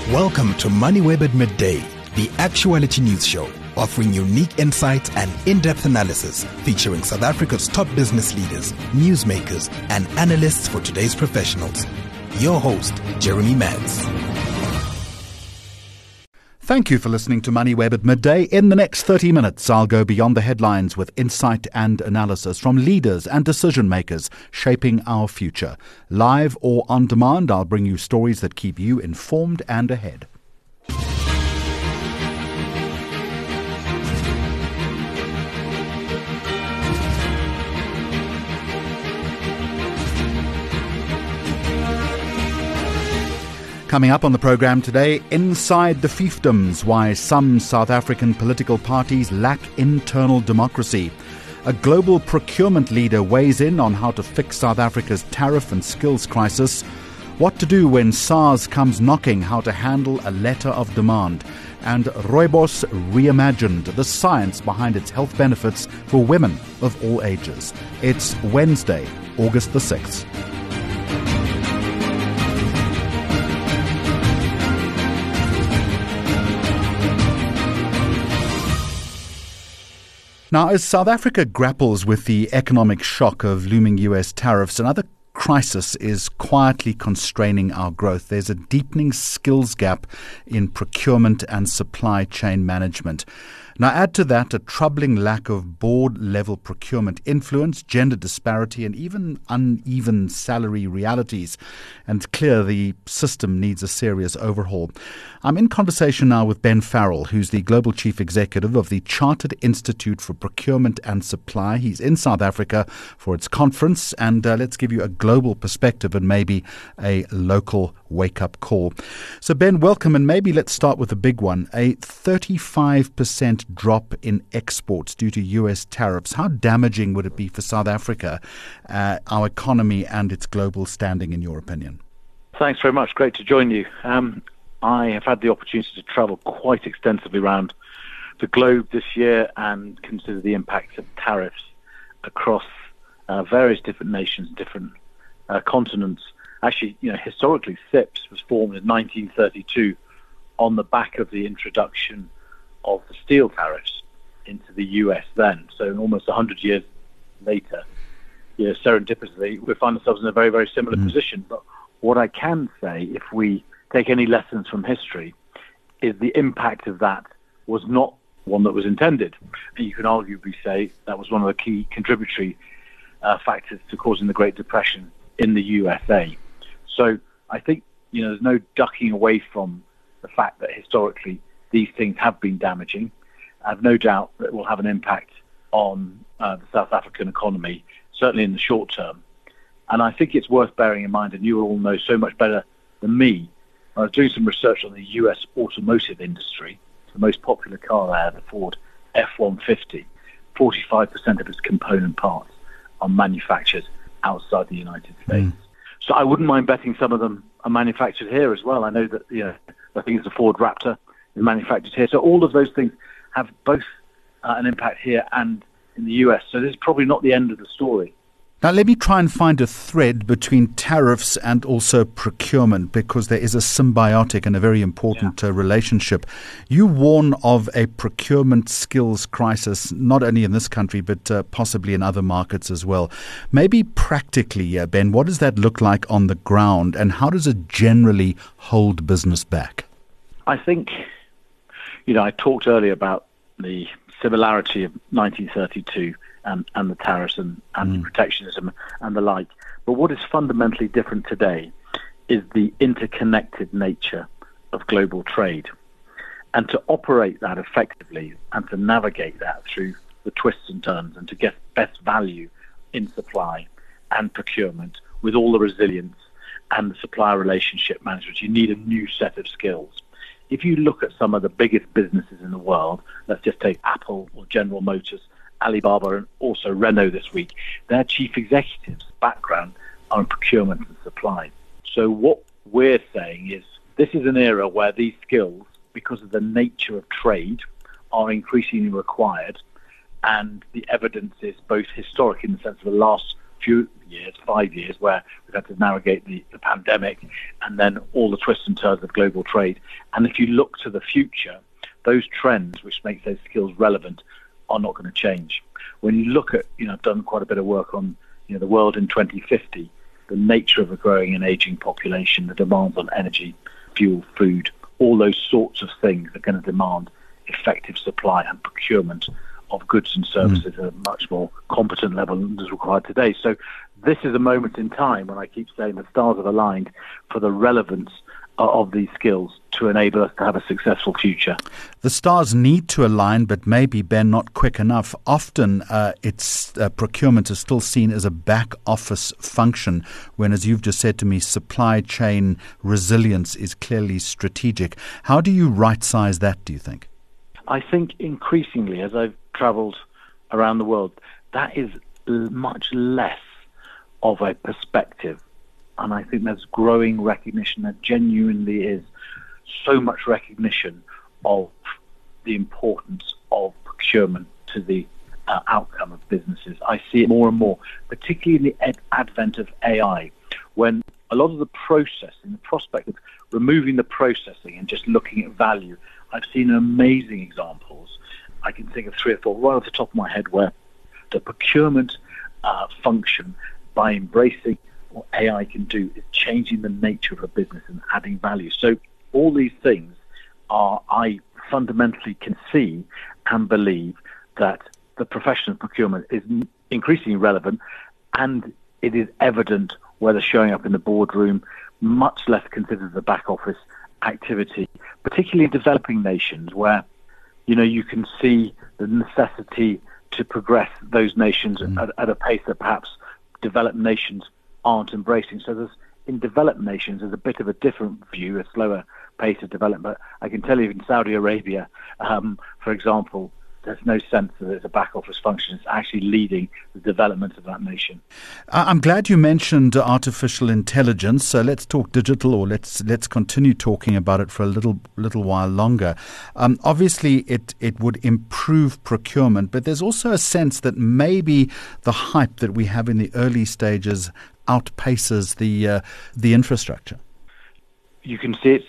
Welcome to MoneyWeb at Midday, the actuality news show, offering unique insights and in-depth analysis featuring South Africa's top business leaders, newsmakers, and analysts for today's professionals. Your host, Jeremy Mads. Thank you for listening to MoneyWeb at Midday. In the next 30 minutes, I'll go beyond the headlines with insight and analysis from leaders and decision makers shaping our future. Live or on demand, I'll bring you stories that keep you informed and ahead. Coming up on the programme today, inside the fiefdoms, why some South African political parties lack internal democracy. A global procurement leader weighs in on how to fix South Africa's tariff and skills crisis. What to do when SARS comes knocking, how to handle a letter of demand. And Rooibos reimagined, the science behind its health benefits for women of all ages. It's Wednesday, August the 6th. Now, as South Africa grapples with the economic shock of looming US tariffs, another crisis is quietly constraining our growth. There's a deepening skills gap in procurement and supply chain management. Now, add to that a troubling lack of board-level procurement influence, gender disparity, and even uneven salary realities. And it's clear the system needs a serious overhaul. I'm in conversation now with Ben Farrell, who's the Global Chief Executive of the Chartered Institute for Procurement and Supply. He's in South Africa for its conference, and let's give you a global perspective and maybe a local wake-up call. So, Ben, welcome, and maybe let's start with the big one. A 35% drop in exports due to US tariffs. How damaging would it be for South Africa, our economy and its global standing, in your opinion? Thanks very much. Great to join you. I have had the opportunity to travel quite extensively around the globe this year and consider the impact of tariffs across various different nations, different continents. Actually, historically, CIPS was formed in 1932 on the back of the introduction of the steel tariffs into the US then. So almost 100 years later, serendipitously, we find ourselves in a very, very similar position. But what I can say, if we take any lessons from history, is the impact of that was not one that was intended. And you can arguably say that was one of the key contributory factors to causing the Great Depression in the USA. So I think, there's no ducking away from the fact that historically these things have been damaging. I have no doubt that it will have an impact on the South African economy, certainly in the short term. And I think it's worth bearing in mind, and you all know so much better than me, I was doing some research on the US automotive industry. The most popular car there, the Ford F-150, 45% of its component parts are manufactured outside the United States. So I wouldn't mind betting some of them are manufactured here as well. I know that, I think it's the Ford Raptor is manufactured here. So all of those things have both an impact here and in the US. So this is probably not the end of the story. Now, let me try and find a thread between tariffs and also procurement, because there is a symbiotic and a very important relationship. You warn of a procurement skills crisis, not only in this country, but possibly in other markets as well. Maybe practically, Ben, what does that look like on the ground, and how does it generally hold business back? I think, I talked earlier about the similarity of 1932 and the tariffs and protectionism and the like. But what is fundamentally different today is the interconnected nature of global trade. And to operate that effectively and to navigate that through the twists and turns and to get best value in supply and procurement with all the resilience and the supplier relationship management, you need a new set of skills. If you look at some of the biggest businesses in the world, let's just take Apple or General Motors, Alibaba, and also Renault this week, their chief executives' background are in procurement and supply. So what we're saying is this is an era where these skills, because of the nature of trade, are increasingly required, and the evidence is both historic in the sense of the last few years, 5 years, where we've had to navigate the pandemic and then all the twists and turns of global trade. And if you look to the future, those trends which make those skills relevant are not going to change. When you look at, I've done quite a bit of work on, the world in 2050, the nature of a growing and aging population, the demands on energy, fuel, food, all those sorts of things are going to demand effective supply and procurement of goods and services at a much more competent level than is required today. So this is a moment in time when I keep saying the stars have aligned for the relevance of these skills to enable us to have a successful future. The stars need to align, but maybe, Ben, not quick enough. Often procurement is still seen as a back office function, when, as you've just said to me, supply chain resilience is clearly strategic. How do you right-size that, do you think? I think increasingly, as I've travelled around the world, that is much less of a perspective. And I think there's growing recognition, that genuinely is so much recognition of the importance of procurement to the outcome of businesses. I see it more and more, particularly in the advent of AI, when a lot of the processing, the prospect of removing the processing and just looking at value. I've seen amazing examples. I can think of 3 or 4 right off the top of my head where the procurement function, by embracing what AI can do, is changing the nature of a business and adding value. So all these things I fundamentally can see and believe that the profession of procurement is increasingly relevant, and it is evident whether showing up in the boardroom, much less considered the back office activity, particularly in developing nations where, you can see the necessity to progress those nations at a pace that perhaps developed nations aren't embracing. So in developed nations, there's a bit of a different view, a slower pace of development. But I can tell you in Saudi Arabia, for example, there's no sense that it's a back office function. It's actually leading the development of that nation. I'm glad you mentioned artificial intelligence. So let's talk digital, or let's continue talking about it for a little while longer. Obviously, it would improve procurement, but there's also a sense that maybe the hype that we have in the early stages outpaces the infrastructure. You can see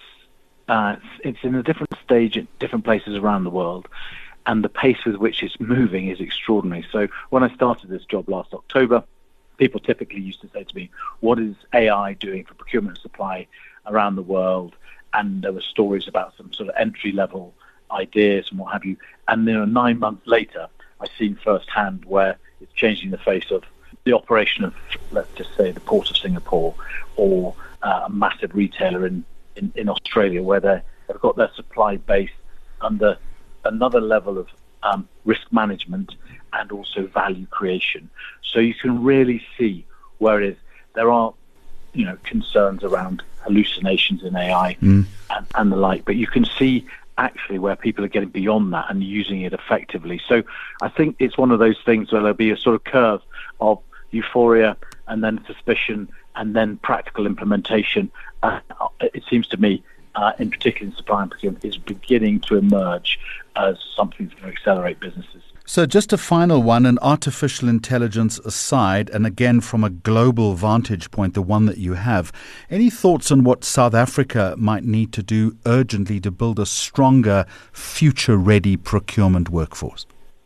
it's in a different stage at different places around the world. And the pace with which it's moving is extraordinary. So when I started this job last October, people typically used to say to me, what is AI doing for procurement and supply around the world? And there were stories about some sort of entry-level ideas and what have you. And 9 months later, I've seen firsthand where it's changing the face of the operation of, let's just say, the Port of Singapore, or a massive retailer in Australia, where they've got their supply base under another level of risk management and also value creation. So you can really see where it is. There are, concerns around hallucinations in AI and the like, but you can see actually where people are getting beyond that and using it effectively. So I think it's one of those things where there'll be a sort of curve of euphoria and then suspicion and then practical implementation. It seems to me, in particular in supply and procurement, is beginning to emerge as something that's going to accelerate businesses. So just a final one, and artificial intelligence aside, and again from a global vantage point, the one that you have, any thoughts on what South Africa might need to do urgently to build a stronger, future-ready procurement workforce?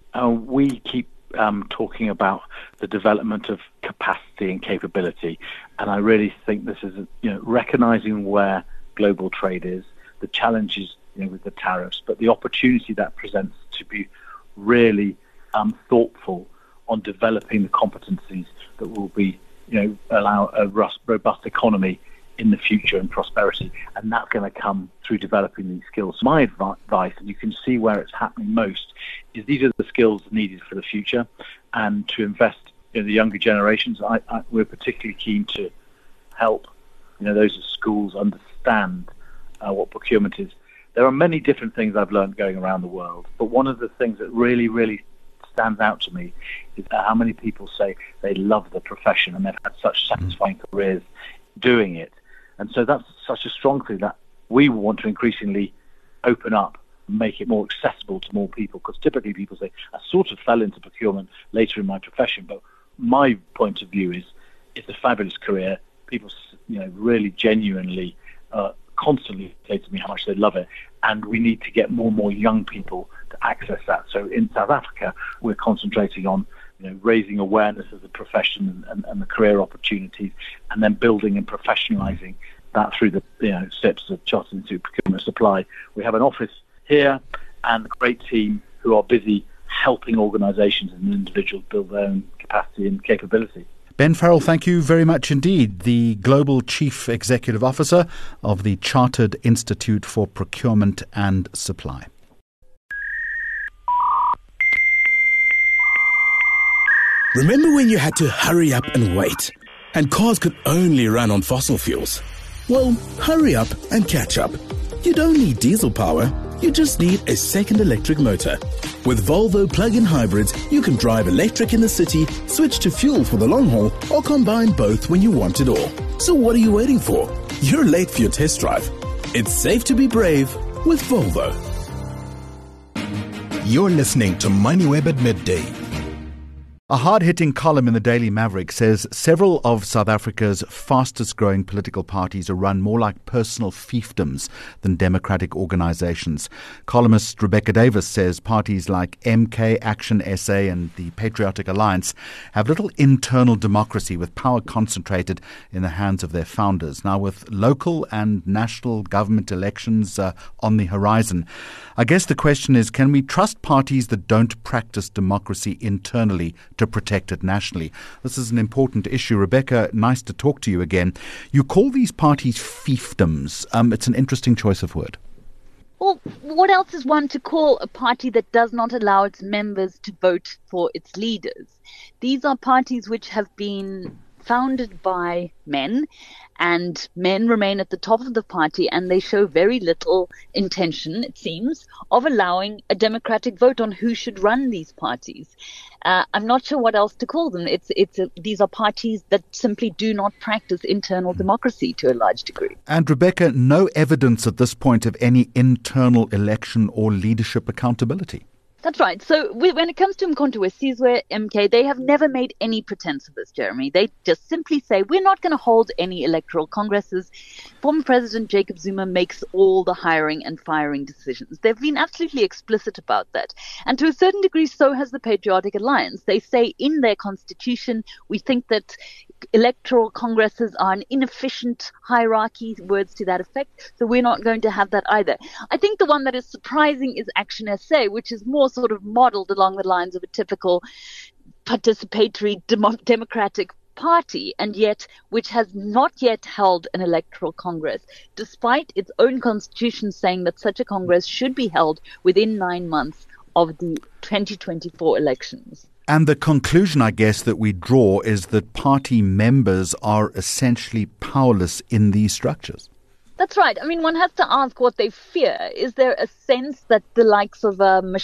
We keep talking about the development of capacity and capability, and I really think this is recognizing where global trade is, the challenges with the tariffs, but the opportunity that presents to be really thoughtful on developing the competencies that will be allow a robust economy in the future and prosperity, and that's going to come through developing these skills. My advice, and you can see where it's happening most, is these are the skills needed for the future, and to invest in the younger generations. We're particularly keen to help those at schools understand what procurement is. There are many different things I've learned going around the world, but one of the things that really, really stands out to me is how many people say they love the profession and they've had such satisfying careers doing it. And so that's such a strong thing that we want to increasingly open up and make it more accessible to more people, because typically people say, I sort of fell into procurement later in my profession, but my point of view is it's a fabulous career. People, really genuinely constantly say to me how much they love it, and we need to get more and more young people to access that. So in South Africa, we're concentrating on raising awareness of the profession and the career opportunities, and then building and professionalising that through the steps of Chartered Institute Procurement Supply. We have an office here and a great team who are busy helping organisations and individuals build their own capacity and capability. Ben Farrell, thank you very much indeed. The Global Chief Executive Officer of the Chartered Institute for Procurement and Supply. Remember when you had to hurry up and wait, and cars could only run on fossil fuels? Well, hurry up and catch up. You don't need diesel power, you just need a second electric motor. With Volvo plug-in hybrids, you can drive electric in the city, switch to fuel for the long haul, or combine both when you want it all. So what are you waiting for? You're late for your test drive. It's safe to be brave with Volvo. You're listening to MoneyWeb at Midday. A hard-hitting column in the Daily Maverick says several of South Africa's fastest-growing political parties are run more like personal fiefdoms than democratic organizations. Columnist Rebecca Davis says parties like MK, Action SA and the Patriotic Alliance have little internal democracy, with power concentrated in the hands of their founders. Now, with local and national government elections on the horizon, I guess the question is, can we trust parties that don't practice democracy internally to protect it nationally? This is an important issue. Rebecca, nice to talk to you again. You call these parties fiefdoms. It's an interesting choice of word. Well, what else is one to call a party that does not allow its members to vote for its leaders? These are parties which have been founded by men, and men remain at the top of the party, and they show very little intention, it seems, of allowing a democratic vote on who should run these parties. I'm not sure what else to call them. These are parties that simply do not practice internal democracy to a large degree. And Rebecca, no evidence at this point of any internal election or leadership accountability. That's right. So when it comes to Umkhonto we Sizwe, MK, they have never made any pretense of this, Jeremy. They just simply say, we're not going to hold any electoral congresses. Former President Jacob Zuma makes all the hiring and firing decisions. They've been absolutely explicit about that. And to a certain degree, so has the Patriotic Alliance. They say in their constitution, we think that electoral congresses are an inefficient hierarchy, words to that effect. So we're not going to have that either. I think the one that is surprising is Action SA, which is more sort of modeled along the lines of a typical participatory democratic party, and yet which has not yet held an electoral congress, despite its own constitution saying that such a congress should be held within 9 months of the 2024 elections. And the conclusion, I guess, that we draw is that party members are essentially powerless in these structures. That's right. I mean, one has to ask what they fear. Is there a sense that the likes of Herman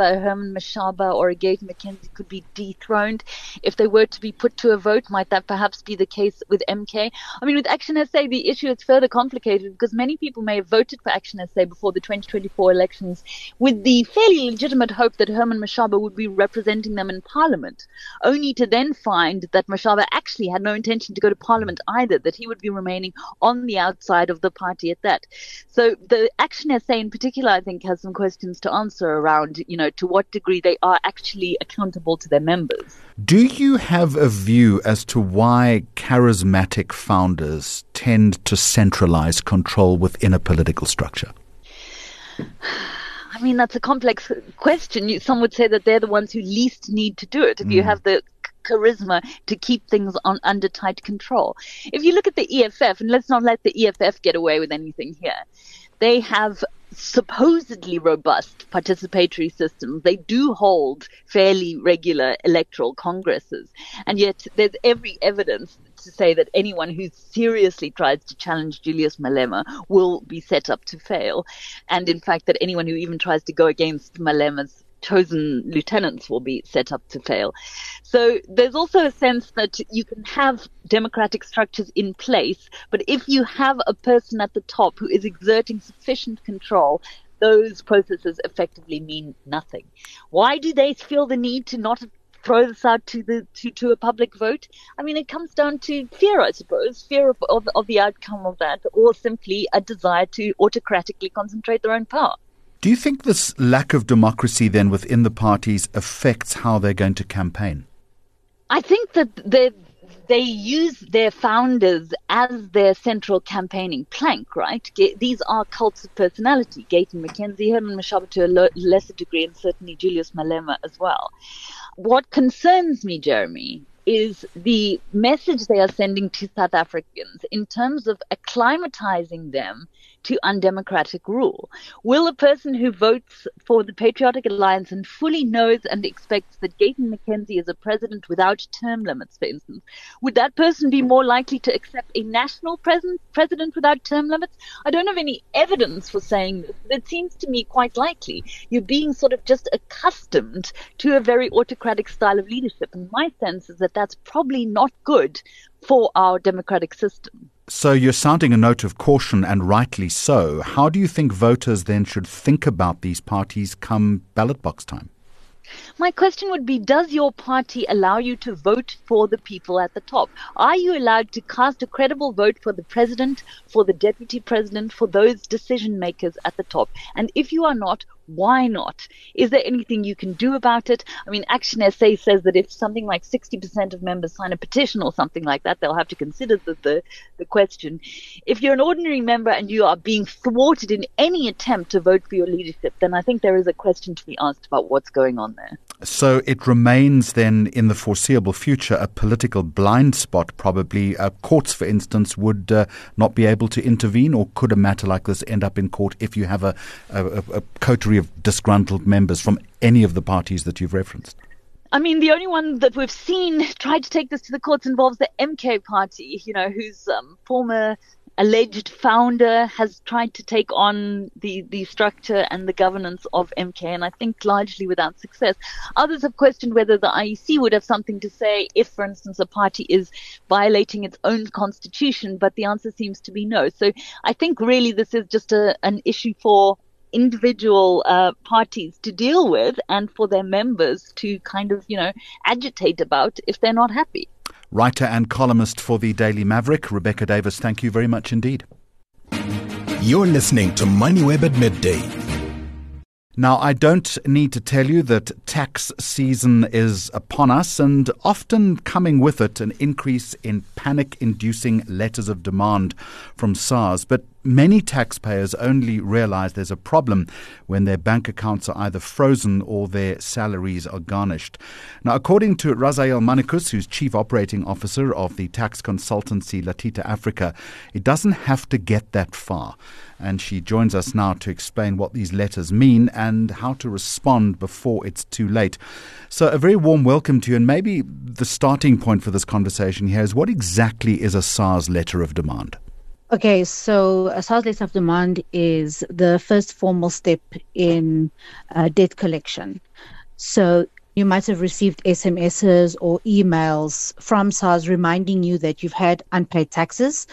Mashaba or a Gate McKenzie could be dethroned if they were to be put to a vote? Might that perhaps be the case with MK? I mean, with Action SA, the issue is further complicated because many people may have voted for Action SA before the 2024 elections with the fairly legitimate hope that Herman Mashaba would be representing them in Parliament, only to then find that Mashaba actually had no intention to go to Parliament either, that he would be remaining on the outside of the party at that. So the Action SA in particular, I think, has some questions to answer around, to what degree they are actually accountable to their members. Do you have a view as to why charismatic founders tend to centralize control within a political structure? I mean, that's a complex question. Some would say that they're the ones who least need to do it. If you have the charisma to keep things under tight control. If you look at the EFF, and let's not let the EFF get away with anything here, they have supposedly robust participatory systems. They do hold fairly regular electoral congresses, and yet there's every evidence to say that anyone who seriously tries to challenge Julius Malema will be set up to fail, and in fact that anyone who even tries to go against Malema's chosen lieutenants will be set up to fail. So there's also a sense that you can have democratic structures in place, but if you have a person at the top who is exerting sufficient control, those processes effectively mean nothing. Why do they feel the need to not throw this out to a public vote? I mean, it comes down to fear, I suppose, fear of the outcome of that, or simply a desire to autocratically concentrate their own power. Do you think this lack of democracy then within the parties affects how they're going to campaign? I think that they use their founders as their central campaigning plank, right? These are cults of personality. Gayton McKenzie, Herman Mashaba to a lesser degree, and certainly Julius Malema as well. What concerns me, Jeremy, is the message they are sending to South Africans in terms of acclimatizing them to undemocratic rule. Will a person who votes for the Patriotic Alliance and fully knows and expects that Gayton McKenzie is a president without term limits, for instance, would that person be more likely to accept a national president without term limits? I don't have any evidence for saying this, but it seems to me quite likely. You're being sort of just accustomed to a very autocratic style of leadership. And my sense is that that's probably not good for our democratic system. So you're sounding a note of caution, and rightly so. How do you think voters then should think about these parties come ballot box time? My question would be, does your party allow you to vote for the people at the top? Are you allowed to cast a credible vote for the president, for the deputy president, for those decision makers at the top? And if you are not, why not? Is there anything you can do about it? I mean, Action SA says that if something like 60% of members sign a petition or something like that, they'll have to consider the question. If you're an ordinary member and you are being thwarted in any attempt to vote for your leadership, then I think there is a question to be asked about what's going on there. So it remains then in the foreseeable future a political blind spot, probably. Courts, for instance, would not be able to intervene, or could a matter like this end up in court if you have a coterie of disgruntled members from any of the parties that you've referenced? I mean, the only one that we've seen try to take this to the courts involves the MK party, whose former alleged founder has tried to take on the structure and the governance of MK, and I think largely without success. Others have questioned whether the IEC would have something to say if, for instance, a party is violating its own constitution, but the answer seems to be no. So I think really this is just an issue for individual parties to deal with, and for their members to kind of, agitate about if they're not happy. Writer and columnist for the Daily Maverick, Rebecca Davis, thank you very much indeed. You're listening to MoneyWeb at Midday. Now, I don't need to tell you that tax season is upon us, and often coming with it an increase in panic-inducing letters of demand from SARS. But many taxpayers only realize there's a problem when their bank accounts are either frozen or their salaries are garnished. Now, according to Razael Manikus, who's Chief Operating Officer of the tax consultancy Latita Africa, it doesn't have to get that far. And she joins us now to explain what these letters mean and how to respond before it's too late. So a very warm welcome to you. And maybe the starting point for this conversation here is, what exactly is a SARS letter of demand? Okay, so a SARS letter of demand is the first formal step in debt collection. So you might have received SMSs or emails from SARS reminding you that you've had unpaid taxes.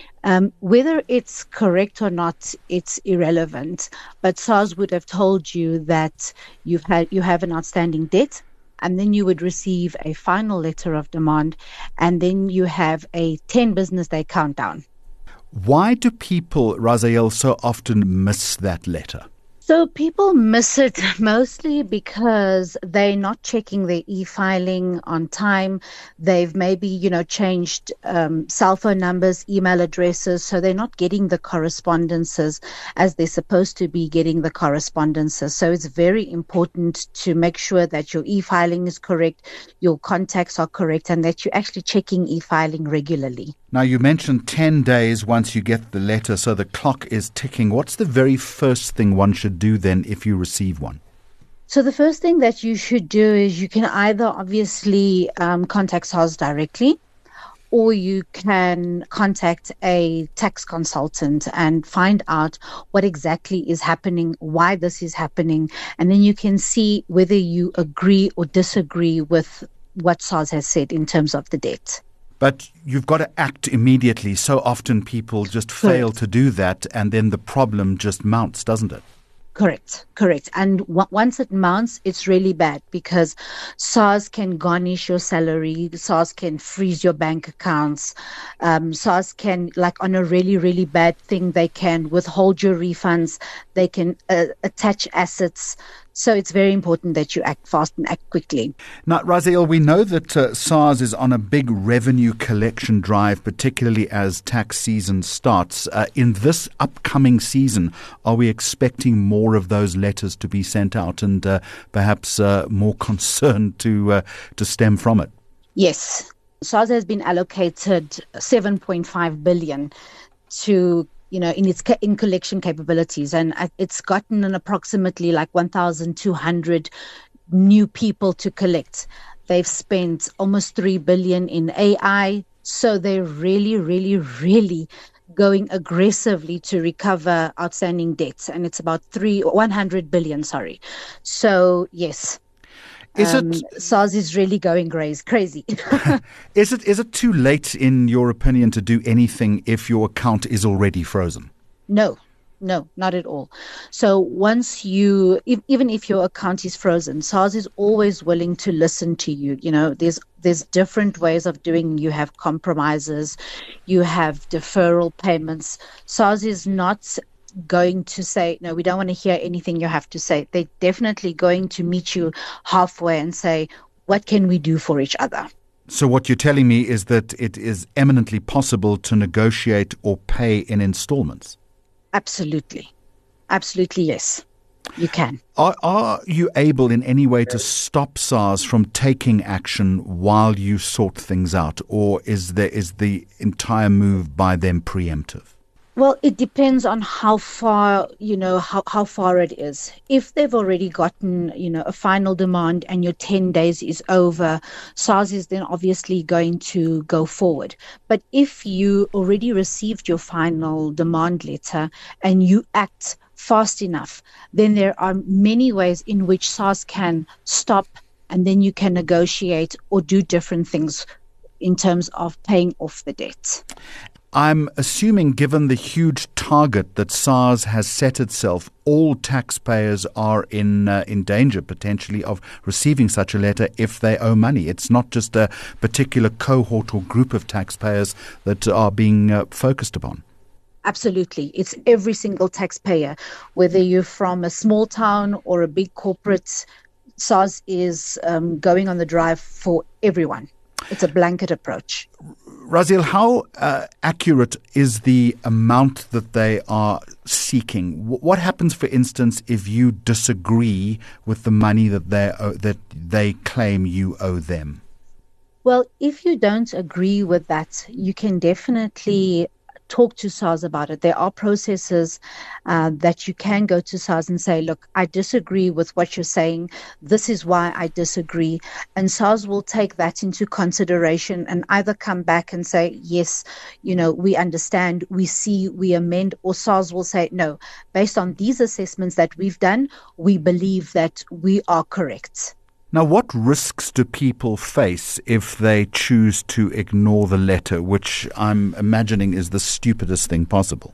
Whether it's correct or not, it's irrelevant. But SARS would have told you that you have an outstanding debt, and then you would receive a final letter of demand, and then you have a 10 business day countdown. Why do people, Razael, so often miss that letter? So people miss it mostly because they're not checking their e-filing on time. They've maybe, changed cell phone numbers, email addresses, so they're not getting the correspondences as they're supposed to be getting the correspondences. So it's very important to make sure that your e-filing is correct, your contacts are correct, and that you're actually checking e-filing regularly. Now, you mentioned 10 days once you get the letter, so the clock is ticking. What's the very first thing one should do then if you receive one? So the first thing that you should do is you can either obviously contact SARS directly, or you can contact a tax consultant and find out what exactly is happening, why this is happening, and then you can see whether you agree or disagree with what SARS has said in terms of the debt. But you've got to act immediately. So often people just fail to do that, and then the problem just mounts, doesn't it? Correct. And once it mounts, it's really bad because SARS can garnish your salary, SARS can freeze your bank accounts, SARS can, like on a really, really bad thing, they can withhold your refunds, they can attach assets. So it's very important that you act fast and act quickly. Now, Raziel, we know that SARS is on a big revenue collection drive, particularly as tax season starts. In this upcoming season, are we expecting more of those letters to be sent out and perhaps more concern to stem from it? Yes. SARS has been allocated 7.5 billion to in collection capabilities, and it's gotten an approximately like 1,200 new people to collect. They've spent almost 3 billion in AI, so they're really, really, really going aggressively to recover outstanding debts, and it's about 100 billion. So yes. SARS is really going crazy. Is it too late, in your opinion, to do anything if your account is already frozen? No, not at all. So once even if your account is frozen, SARS is always willing to listen to you. There's different ways of doing. You have compromises, you have deferral payments. SARS is not going to say, no, we don't want to hear anything you have to say. They're definitely going to meet you halfway and say, what can we do for each other? So what you're telling me is that it is eminently possible to negotiate or pay in installments? Absolutely, yes, you can. Are you able in any way to stop SARS from taking action while you sort things out, or is the entire move by them preemptive? Well, it depends on how far, how far it is. If they've already gotten, a final demand and your 10 days is over, SARS is then obviously going to go forward. But if you already received your final demand letter and you act fast enough, then there are many ways in which SARS can stop, and then you can negotiate or do different things in terms of paying off the debt. I'm assuming, given the huge target that SARS has set itself, all taxpayers are in danger potentially of receiving such a letter if they owe money. It's not just a particular cohort or group of taxpayers that are being focused upon. Absolutely. It's every single taxpayer, whether you're from a small town or a big corporate. SARS is going on the drive for everyone. It's a blanket approach. Raziel, how accurate is the amount that they are seeking? What happens, for instance, if you disagree with the money that they claim you owe them? Well, if you don't agree with that, you can definitely talk to SARS about it. There are processes that you can go to SARS and say, look, I disagree with what you're saying. This is why I disagree. And SARS will take that into consideration and either come back and say, yes, we understand, we see, we amend, or SARS will say, no, based on these assessments that we've done, we believe that we are correct. Now, what risks do people face if they choose to ignore the letter, which I'm imagining is the stupidest thing possible?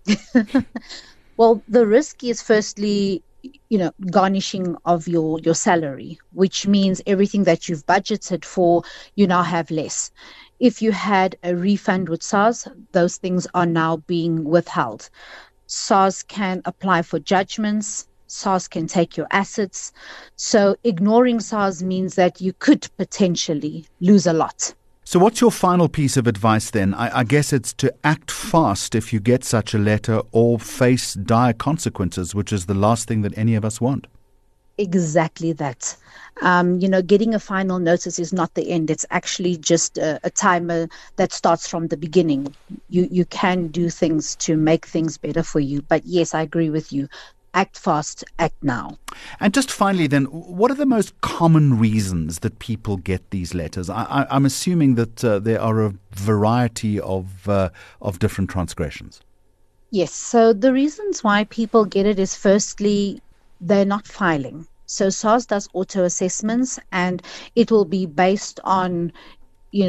Well, the risk is firstly, garnishing of your salary, which means everything that you've budgeted for, you now have less. If you had a refund with SARS, those things are now being withheld. SARS can apply for judgments. SARS can take your assets. So ignoring SARS means that you could potentially lose a lot. So what's your final piece of advice then? I guess it's to act fast if you get such a letter, or face dire consequences, which is the last thing that any of us want. Exactly that. Getting a final notice is not the end. It's actually just a timer that starts from the beginning. You can do things to make things better for you. But yes, I agree with you. Act fast, act now. And just finally then, what are the most common reasons that people get these letters? I'm assuming that there are a variety of different transgressions. Yes, so the reasons why people get it is firstly, they're not filing. So SARS does auto assessments, and it will be based on,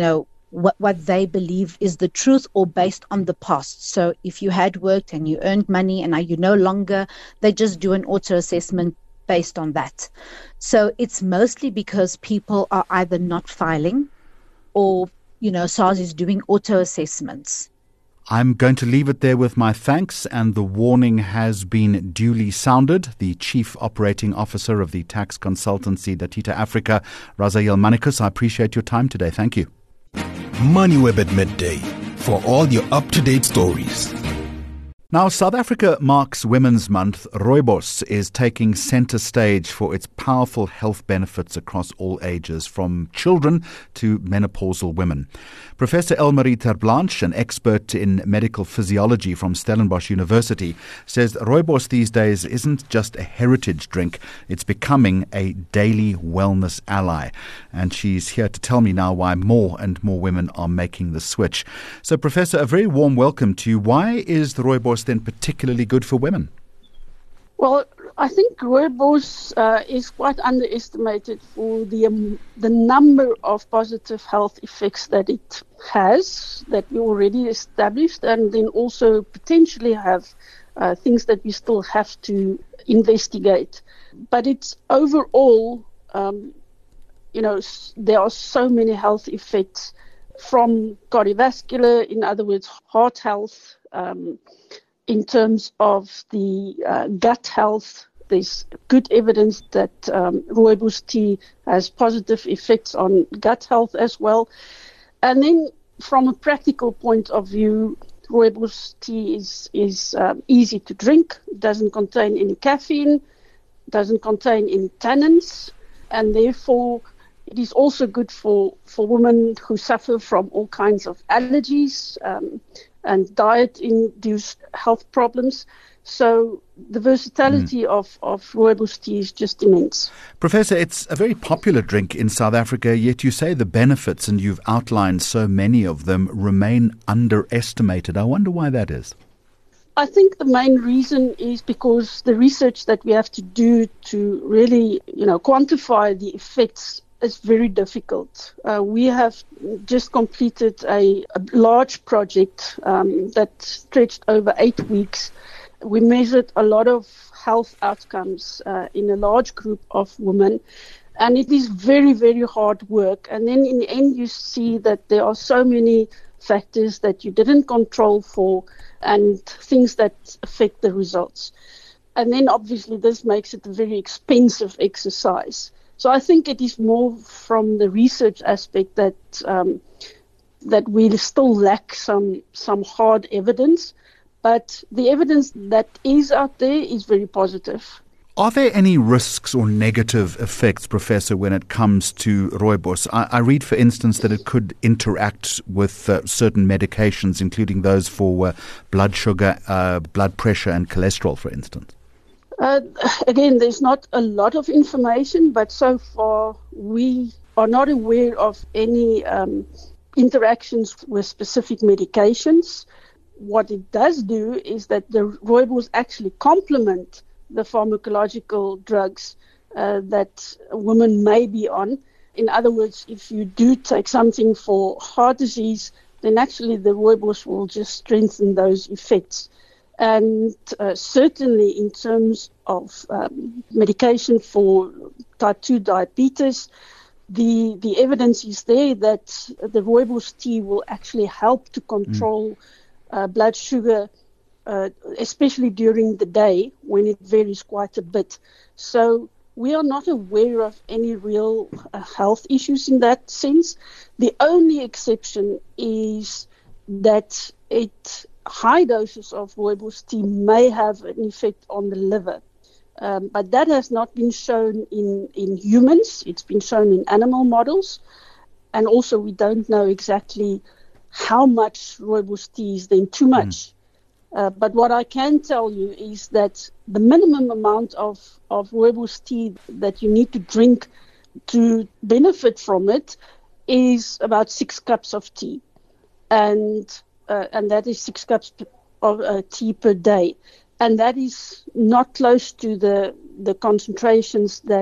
what they believe is the truth or based on the past. So if you had worked and you earned money and now you no longer, they just do an auto assessment based on that. So it's mostly because people are either not filing or, SARS is doing auto assessments. I'm going to leave it there with my thanks, and the warning has been duly sounded. The Chief Operating Officer of the tax consultancy Dattita Africa, Razael Manikus, I appreciate your time today. Thank you. MoneyWeb at midday for all your up-to-date stories. Now, South Africa marks Women's Month. Rooibos is taking centre stage for its powerful health benefits across all ages, from children to menopausal women. Professor Elmarie ter Blanche, an expert in medical physiology from Stellenbosch University, says rooibos these days isn't just a heritage drink, it's becoming a daily wellness ally. And she's here to tell me now why more and more women are making the switch. So, Professor, a very warm welcome to you. Why is the rooibos then particularly good for women? Well, I think rooibos is quite underestimated for the number of positive health effects that it has, that we already established, and then also potentially have things that we still have to investigate. But it's overall, there are so many health effects, from cardiovascular, in other words, heart health, in terms of the gut health. There's good evidence that rooibos tea has positive effects on gut health as well. And then from a practical point of view, rooibos tea is easy to drink. It doesn't contain any caffeine, doesn't contain any tannins, and therefore it is also good for women who suffer from all kinds of allergies and diet-induced health problems. So the versatility of rooibos tea is just immense. Professor, it's a very popular drink in South Africa, yet you say the benefits, and you've outlined so many of them, remain underestimated. I wonder why that is. I think the main reason is because the research that we have to do to really, quantify the effects is very difficult. We have just completed a large project that stretched over 8 weeks. We measured a lot of health outcomes in a large group of women, and it is very, very hard work. And then in the end, you see that there are so many factors that you didn't control for and things that affect the results. And then obviously this makes it a very expensive exercise. So I think it is more from the research aspect that we still lack some hard evidence, but the evidence that is out there is very positive. Are there any risks or negative effects, Professor, when it comes to rooibos? I read, for instance, that it could interact with certain medications, including those for blood sugar, blood pressure and cholesterol, for instance. Again, there's not a lot of information, but so far we are not aware of any interactions with specific medications. What it does do is that the rooibos actually complement the pharmacological drugs that women may be on. In other words, if you do take something for heart disease, then actually the rooibos will just strengthen those effects. And certainly in terms of medication for type 2 diabetes, the evidence is there that the rooibos tea will actually help to control blood sugar, especially during the day when it varies quite a bit. So we are not aware of any real health issues in that sense. The only exception is that high doses of rooibos tea may have an effect on the liver. But that has not been shown in humans. It's been shown in animal models. And also we don't know exactly how much rooibos tea is then too much. But what I can tell you is that the minimum amount of rooibos tea that you need to drink to benefit from it is about 6 cups of tea. And that is 6 cups of tea per day. And that is not close to the concentrations that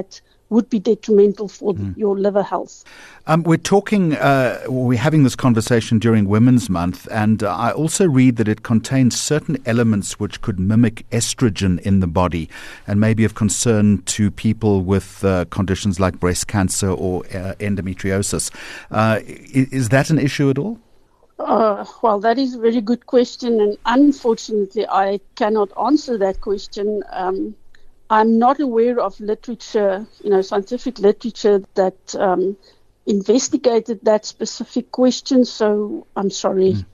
would be detrimental for your liver health. We're having this conversation during Women's Month, and I also read that it contains certain elements which could mimic estrogen in the body and may be of concern to people with conditions like breast cancer or endometriosis. Is that an issue at all? Well, that is a very good question, and unfortunately, I cannot answer that question. I'm not aware of literature, scientific literature that investigated that specific question, so I'm sorry.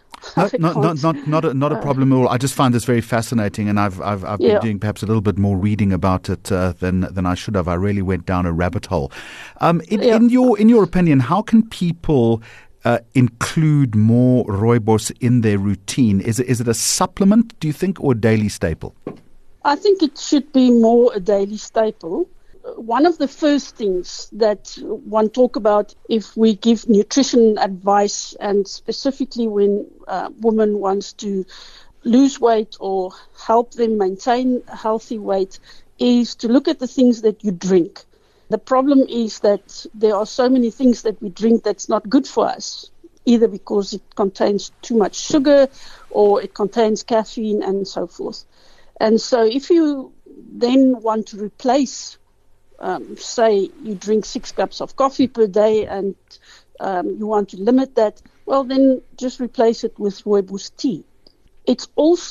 Not a problem at all. I just find this very fascinating, and I've been doing perhaps a little bit more reading about it than I should have. I really went down a rabbit hole. In your opinion, how can people include more rooibos in their routine? Is it a supplement, do you think, or a daily staple? I think it should be more a daily staple. One of the first things that one talk about if we give nutrition advice, and specifically when a woman wants to lose weight or help them maintain a healthy weight, is to look at the things that you drink. The problem is that there are so many things that we drink that's not good for us, either because it contains too much sugar or it contains caffeine and so forth. And so if you then want to replace, say you drink 6 cups of coffee per day and you want to limit that, well, then just replace it with rooibos tea. It's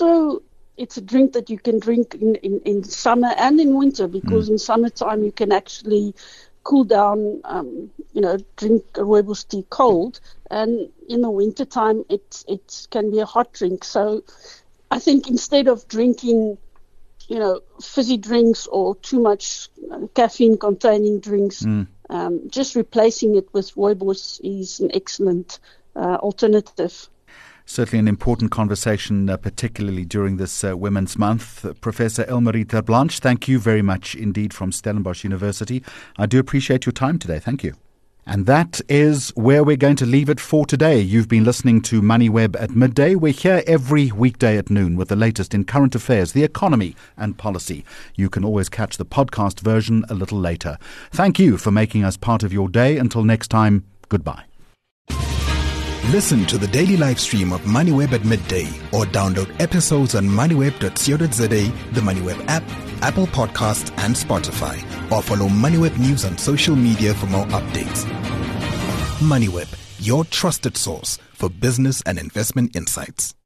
a drink that you can drink in summer and in winter, because in summertime you can actually cool down, drink rooibos tea cold, and in the wintertime it can be a hot drink. So I think instead of drinking, fizzy drinks or too much caffeine-containing drinks, just replacing it with rooibos is an excellent alternative. Certainly an important conversation, particularly during this Women's Month. Professor Elmarie ter Blanche, thank you very much indeed from Stellenbosch University. I do appreciate your time today. Thank you. And that is where we're going to leave it for today. You've been listening to MoneyWeb at midday. We're here every weekday at noon with the latest in current affairs, the economy and policy. You can always catch the podcast version a little later. Thank you for making us part of your day. Until next time, goodbye. Listen to the daily live stream of MoneyWeb at midday, or download episodes on moneyweb.co.za, the MoneyWeb app, Apple Podcasts and Spotify, or follow MoneyWeb News on social media for more updates. MoneyWeb, your trusted source for business and investment insights.